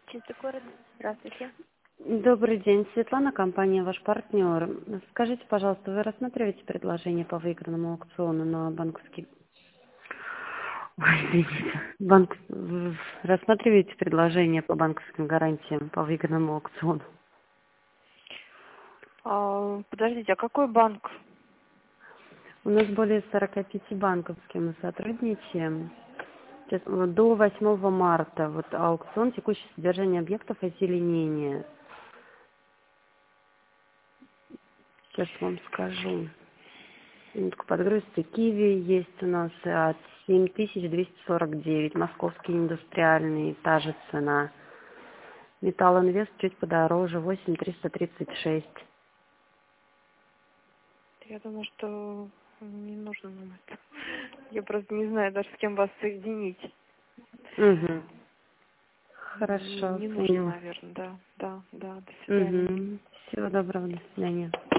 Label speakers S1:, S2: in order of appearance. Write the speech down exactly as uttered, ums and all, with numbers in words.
S1: Чистый город. Здравствуйте.
S2: Добрый день, Светлана, компания «Ваш партнер». Скажите, пожалуйста, вы рассматриваете предложение по выигранному аукциону на банковский... Ой, извините. Банк... вы Рассматриваете предложение по банковским гарантиям по выигранному аукциону?
S1: А, подождите, а какой банк?
S2: У нас более сорока пяти банков, с кем мы сотрудничаем. Сейчас, вот, до восьмого марта. Вот аукцион текущее содержание объектов озеленения. Сейчас вам скажу. Минутку подгрузится. Киви есть у нас от семь тысяч двести сорок девять. Московский индустриальный, та же цена. Металл Инвест чуть подороже, восемь триста тридцать шесть.
S1: Я думаю, что не нужно нам это. Я просто не знаю даже, с кем вас соединить.
S2: Угу.
S1: Не,
S2: Хорошо,
S1: не нужно,
S2: поняла.
S1: наверное, да. Да, да, до свидания.
S2: Угу. Всего доброго, до свидания.